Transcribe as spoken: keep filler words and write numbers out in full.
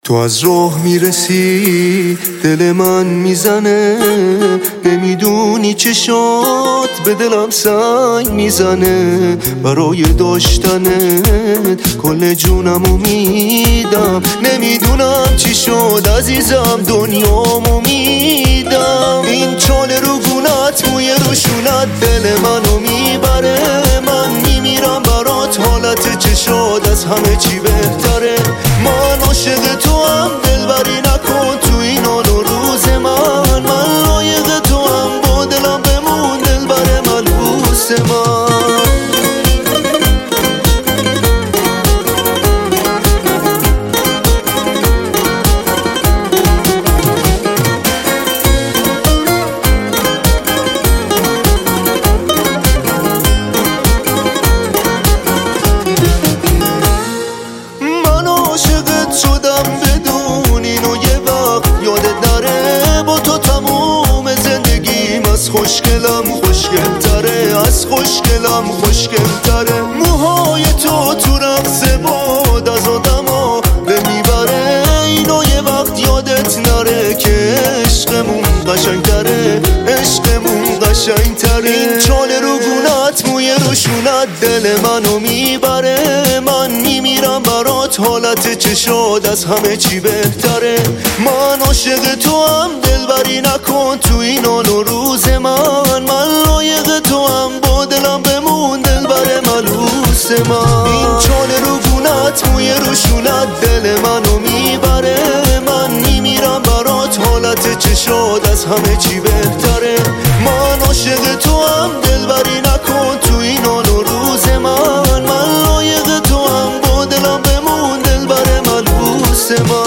تو از راه میرسی دل من میزنه، نمیدونی چشات به دلم سنگ میزنه. برای داشتنت کل جونمو میدم، نمیدونم چی شد عزیزم دنیامو میدم. این چاله رو گونت موی روشونت دل منو میبره. من میمیرم برات، حالت چشات از همه چی بهتره. من عاشق تو هم، دلبری نکن تو این حال و روز من. من لایق تو هم، با دلم بمون دلبر ملبوس من. عاشقت شدم بدون اینو یه وقت یادت نره. با تو تموم زندگیم از خوشگلم خوشگل تره، از خوشگلم خوشگل تره. موهای تو تو رقص باد از آدما دل میبره. اینو یه وقت یادت نره که عشقمون قشنگ تره، عشقمون قشنگ تره. این چاله رو گونت موی روشونت دل منو میبره. من میمیرم برات، حالت چشاد از همه چی بهتره. من عاشق تو هم، دلبری نکن تو این حال و روز من. من لایق تو هم، با دلم بمون دلبر ملبوس من. این چاله رو گونت موی روشونت دل منو میبره. من میمیرم برات، حالت چشاد از همه چی بهتره. من عاشق تو هم، دلبری نکن تو این حال و روز من. من لایق تو هم، با دلم بمون دلبر ملبوس من.